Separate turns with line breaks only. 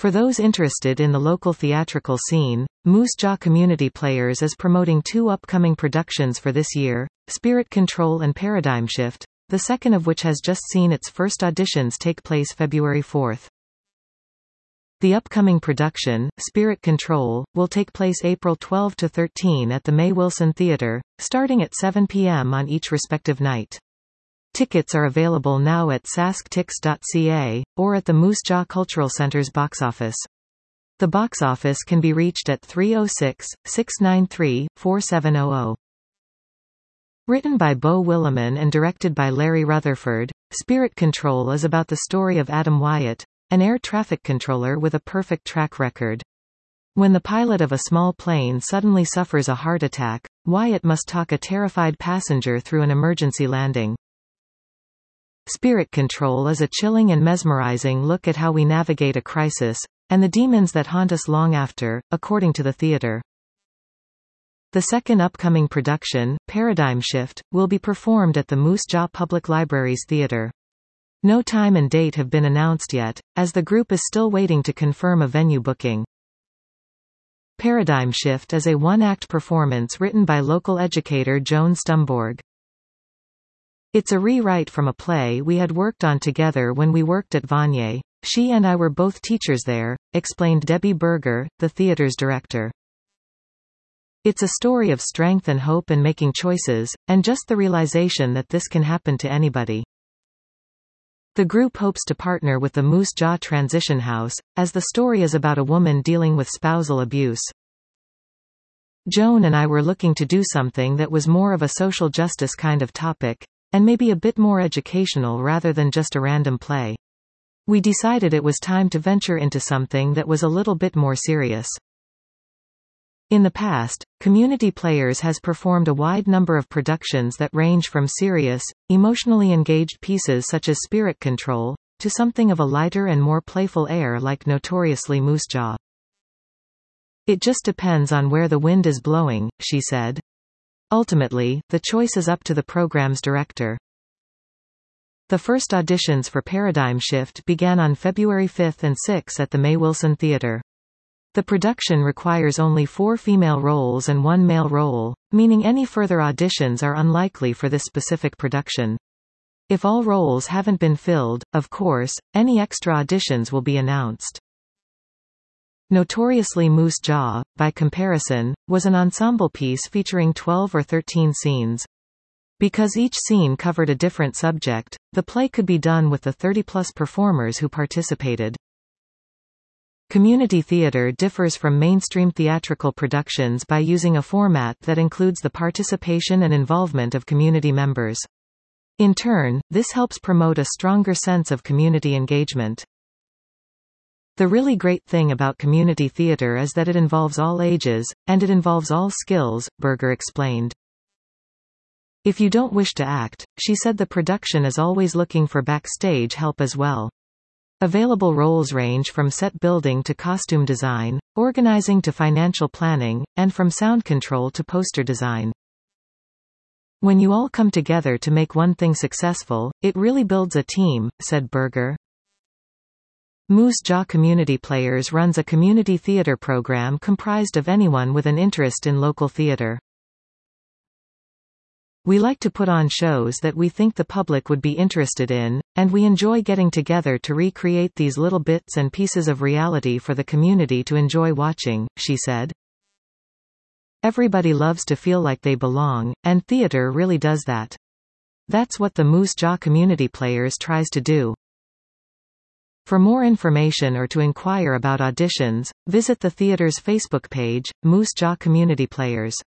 For those interested in the local theatrical scene, Moose Jaw Community Players is promoting 2 upcoming productions for this year, Spirit Control and Paradigm Shift, the second of which has just seen its first auditions take place February 4. The upcoming production, Spirit Control, will take place April 12 to 13 at the May Wilson Theatre, starting at 7 p.m. on each respective night. Tickets are available now at sasktix.ca, or at the Moose Jaw Cultural Centre's box office. The box office can be reached at 306-693-4700. Written by Beau Willimon and directed by Larry Rutherford, Spirit Control is about the story of Adam Wyatt, an air traffic controller with a perfect track record. When the pilot of a small plane suddenly suffers a heart attack, Wyatt must talk a terrified passenger through an emergency landing. Spirit Control is a chilling and mesmerizing look at how we navigate a crisis, and the demons that haunt us long after, according to the theater. The second upcoming production, Paradigm Shift, will be performed at the Moose Jaw Public Library's theater. No time and date have been announced yet, as the group is still waiting to confirm a venue booking. Paradigm Shift is a one-act performance written by local educator Joan Stumborg. It's a rewrite from a play we had worked on together when we worked at Vanier. She and I were both teachers there, explained Debbie Berger, the theater's director. It's a story of strength and hope and making choices, and just the realization that this can happen to anybody. The group hopes to partner with the Moose Jaw Transition House, as the story is about a woman dealing with spousal abuse. Joan and I were looking to do something that was more of a social justice kind of topic, and maybe a bit more educational rather than just a random play. We decided it was time to venture into something that was a little bit more serious. In the past, Community Players has performed a wide number of productions that range from serious, emotionally engaged pieces such as Spirit Control, to something of a lighter and more playful air like Notoriously Moose Jaw. It just depends on where the wind is blowing, she said. Ultimately, the choice is up to the program's director. The first auditions for Paradigm Shift began on February 5 and 6 at the May Wilson Theatre. The production requires only 4 female roles and 1 male role, meaning any further auditions are unlikely for this specific production. If all roles haven't been filled, of course, any extra auditions will be announced. Notoriously Moose Jaw, by comparison, was an ensemble piece featuring 12 or 13 scenes. Because each scene covered a different subject, the play could be done with the 30-plus performers who participated. Community theater differs from mainstream theatrical productions by using a format that includes the participation and involvement of community members. In turn, this helps promote a stronger sense of community engagement. The really great thing about community theater is that it involves all ages, and it involves all skills, Berger explained. If you don't wish to act, she said the production is always looking for backstage help as well. Available roles range from set building to costume design, organizing to financial planning, and from sound control to poster design. When you all come together to make one thing successful, it really builds a team, said Berger. Moose Jaw Community Players runs a community theater program comprised of anyone with an interest in local theater. We like to put on shows that we think the public would be interested in, and we enjoy getting together to recreate these little bits and pieces of reality for the community to enjoy watching, she said. Everybody loves to feel like they belong, and theater really does that. That's what the Moose Jaw Community Players tries to do. For more information or to inquire about auditions, visit the theater's Facebook page, Moose Jaw Community Players.